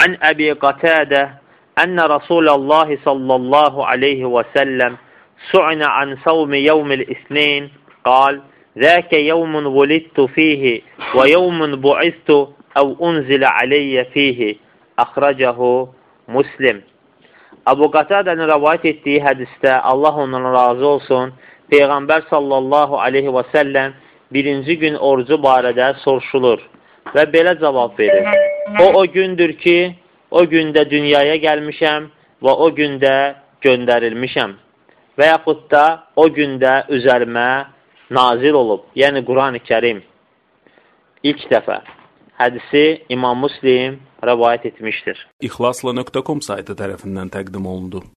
An Əbi Qatadə ənə Rasulullah sallallahu aleyhi və səlləm su'inə an savmi yevmil isneyn qal zəkə yevmun vulidtu fihi və yevmun bu'istu əv unzilə aleyyə fihi əxracahu Muslim. Əbu Qatadənin rəvayət etdiyi hədisdə, Allah ondan razı olsun, Peyğəmbər sallallahu aleyhi və səlləm birinci gün orucu barədə soruşulur və belə cavab verir. O gündür ki, o gündə dünyaya gəlmişəm və o gündə göndərilmişəm və yaxud da o gündə üzərimə nazil olub, yəni Quran-ı Kərim. İlk dəfə hədisi İmam Müslim rəvayət etmişdir. İxlasla.com saytı tərəfindən təqdim olundu.